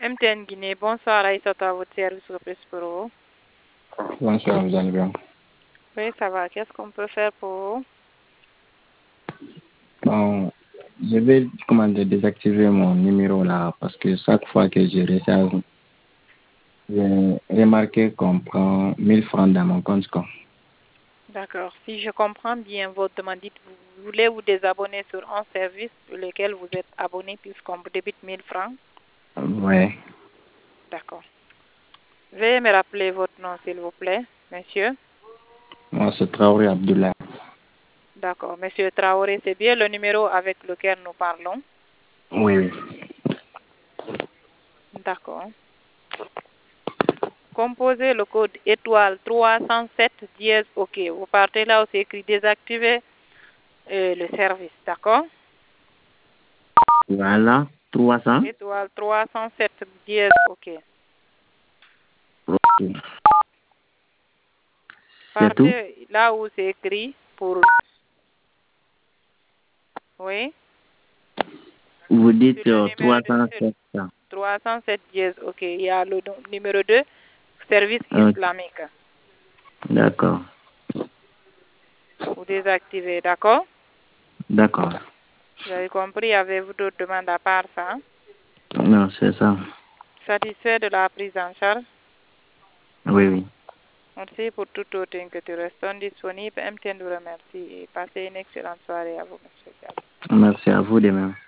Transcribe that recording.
MTN Guinée, bonsoir Aïssata, votre service pour vous. Bonsoir, vous allez bien? Oui, ça va. Qu'est-ce qu'on peut faire pour vous? Bon, je vais désactiver mon numéro là parce que chaque fois que je recharge, j'ai remarqué qu'on prend 1000 francs dans mon compte. D'accord. Si je comprends bien votre demande, vous voulez vous désabonner sur un service sur lequel vous êtes abonné puisqu'on vous débite 1000 francs? Ouais. D'accord. Veuillez me rappeler votre nom, s'il vous plaît, monsieur. Moi, c'est Traoré Abdoulaye. D'accord. Monsieur Traoré, c'est bien le numéro avec lequel nous parlons? Oui, oui. D'accord. Composez le code étoile 307 dièse OK. Vous partez là où c'est écrit désactiver le service, d'accord? Voilà, 300. Étoile 307 dièse OK. Ok. C'est tout? Partez là où c'est écrit pour... Oui? Vous dites Sur le numéro 307. 307 dièse OK. Il y a le numéro 2, service Ok. islamique. D'accord. Vous désactivez, d'accord? D'accord. Vous avez compris? Avez-vous d'autres demandes à part ça? Non, c'est ça. Satisfait de la prise en charge? Oui, oui. Merci pour toute autre inquiétude. Restons disponibles. MTN vous remercie et passez une excellente soirée à vous, monsieur. Merci à vous de même.